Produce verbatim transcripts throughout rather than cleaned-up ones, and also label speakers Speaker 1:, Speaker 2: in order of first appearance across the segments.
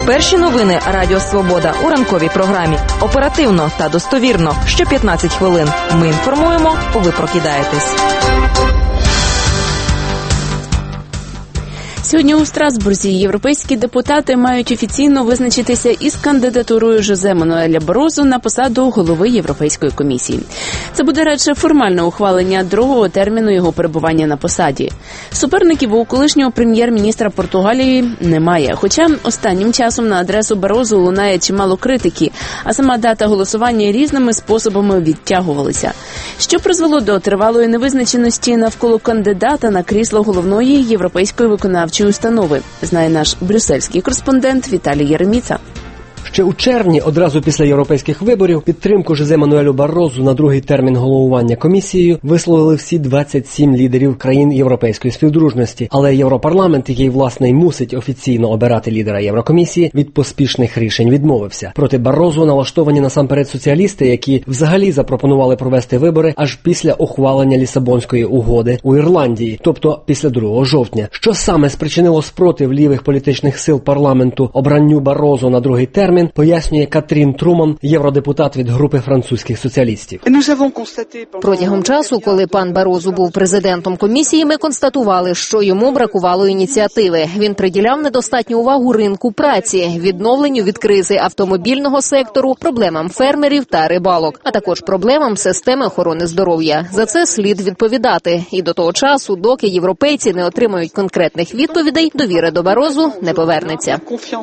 Speaker 1: Перші новини Радіо Свобода у ранковій програмі. Оперативно та достовірно. Що п'ятнадцять хвилин. Ми інформуємо, ви прокидаєтесь.
Speaker 2: Сьогодні у Страсбурзі європейські депутати мають офіційно визначитися із кандидатурою Жозе Мануеля Барозу на посаду голови Європейської комісії. Це буде радше формальне ухвалення другого терміну його перебування на посаді. Суперників у колишнього прем'єр-міністра Португалії немає, хоча останнім часом на адресу Барозу лунає чимало критики, а сама дата голосування різними способами відтягувалася. Що призвело до тривалої невизначеності навколо кандидата на крісло головної європейської виконавчої установи, знає наш брюссельський кореспондент Віталій Єреміца.
Speaker 3: Ще у червні, одразу після європейських виборів, підтримку Жозе Мануелю Барозу на другий термін головування комісією висловили всі двадцять сім лідерів країн європейської співдружності. Але Європарламент, який, власне, й мусить офіційно обирати лідера Єврокомісії, від поспішних рішень відмовився. Проти Барозу налаштовані насамперед соціалісти, які взагалі запропонували провести вибори аж після ухвалення Лісабонської угоди у Ірландії, тобто після другого жовтня. Що саме спричинило спротив лівих політичних сил парламенту обранню Барозу на другий термін, пояснює Катрін Труман, євродепутат від групи французьких соціалістів.
Speaker 4: Протягом часу, коли пан Барозу був президентом комісії, ми констатували, що йому бракувало ініціативи. Він приділяв недостатню увагу ринку праці, відновленню від кризи автомобільного сектору, проблемам фермерів та рибалок, а також проблемам системи охорони здоров'я. За це слід відповідати. І до того часу, доки європейці не отримають конкретних відповідей, довіра до Барозу не повернеться.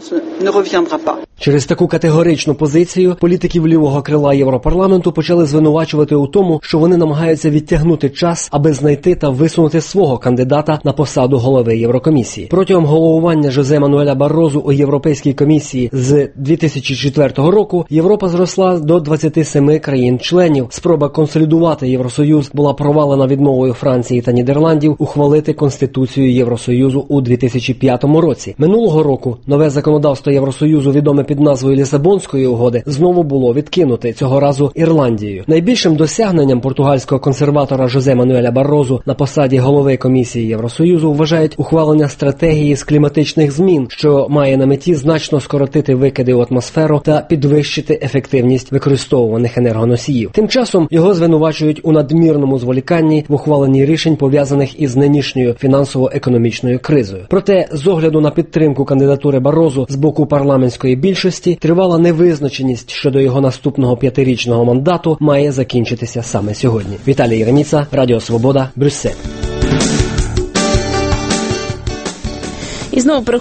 Speaker 3: Через таку категоричну позицію політиків лівого крила Європарламенту почали звинувачувати у тому, що вони намагаються відтягнути час, аби знайти та висунути свого кандидата на посаду голови Єврокомісії. Протягом головування Жозе Мануеля Барозу у Європейській комісії з дві тисячі четвертого року Європа зросла до двадцяти семи країн-членів. Спроба консолідувати Євросоюз була провалена відмовою Франції та Нідерландів ухвалити Конституцію Євросоюзу у дві тисячі п'ятому році. Минулого року нове законодавство Євросоюзу, відоме під назвою Лісабонської угоди, знову було відкинуте, цього разу Ірландією. Найбільшим досягненням португальського консерватора Жозе Мануеля Барозу на посаді голови комісії Євросоюзу вважають ухвалення стратегії з кліматичних змін, що має на меті значно скоротити викиди у атмосферу та підвищити ефективність використовуваних енергоносіїв. Тим часом його звинувачують у надмірному зволіканні в ухваленні рішень, пов'язаних із нинішньою фінансово-економічною кризою. Проте, з огляду на підтримку кандидатури Барозу з боку парламентської більшості, тривала невизначеність щодо його наступного п'ятирічного мандату має закінчитися саме сьогодні. Віталій Єреміца, Радіо Свобода, Брюссель.
Speaker 2: І знову